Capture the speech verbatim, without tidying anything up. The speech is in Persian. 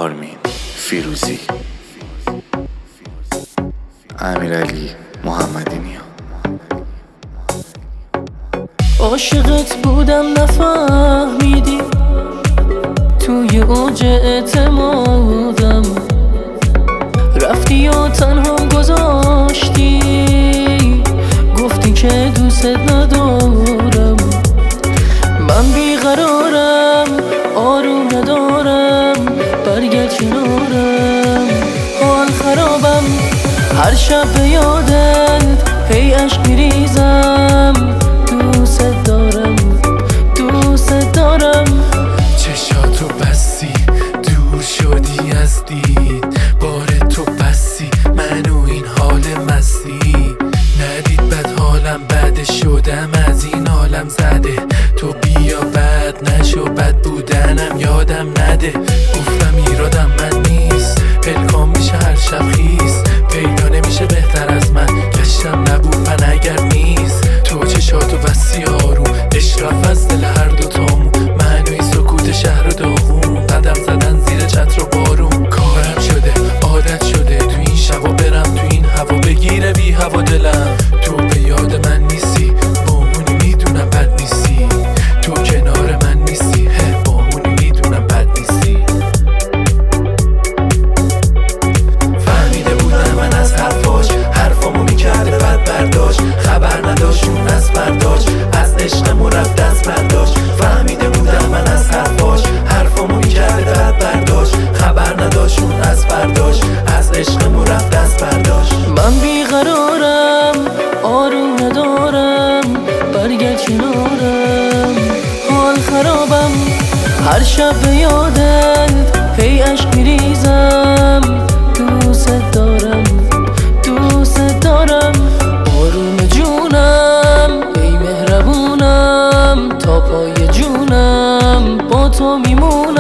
آرمین فیروزی، امیرعلی محمدی نیا. عاشقت بودم نفهمیدی، توی اوج اعتمادم رفتی و تنها گذاشتی، گفتی که دوست ندارم. من بیقرارم، آروم ندارم، برگرد کنارم، حال خرابم. هر شب به یادت هی عشق میریزم، دوست دارم دوست دارم. چشاتو بستی دور شدی از دید، بار تو بستی منو این حال مستی. ندید بد حالم بد شدم از این عالم زده، تو بیا بد نشو بد بودنم یادم نده. گفتم ایرادم من نیست، پلکام میشه هر شب خیز، پیدا نمیشه بهتر از من، گشتم نبود من اگر نیست. تو چشاتو بستی آروم، اشراف از دل هر دو تامون، معنوی سکوت شهر و داغون، قدم زدن زیر چتر و بارون. کارم شده عادت شده تو این شبا برم تو این هوا، بگیره بی هوا دلم. تو به یاد من نیستی، باهونی میدونم بد نیستی، تو کنار من نیستی، هه باهونی میدونم بد نیستی. فهمیده بودم من از حرفاش، حرفامو میکرده بد برداشت، خبر نداشت اون از فرداش، از عشقمو رفت دست برداشت. فهمیده بودم من از حرفاش، حرفامو میکرده بد برداشت، خبر نداشت اون از فرداش، از عشقمو رفت دست برداشت. من بیقرارم، آروم ندارم، برگرد کنارم، حال خرابم. هر شب به یادت هی عشق میریزم، دوست دارم دوست دارم. آروم جونم ای مهربونم، تا پای جونم با تو میمونم.